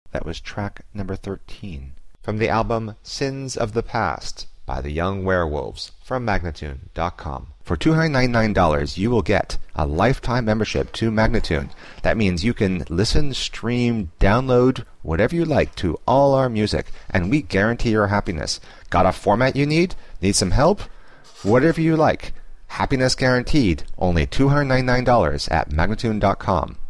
That was track number 13 from the album Sins of the Past by the Young Werewolves from Magnatune.com. For $299, you will get a lifetime membership to Magnatune. That means you can listen, stream, download, whatever you like to all our music, and we guarantee your happiness. Got a format you need? Need some help? Whatever you like. Happiness guaranteed. Only $299 at Magnatune.com.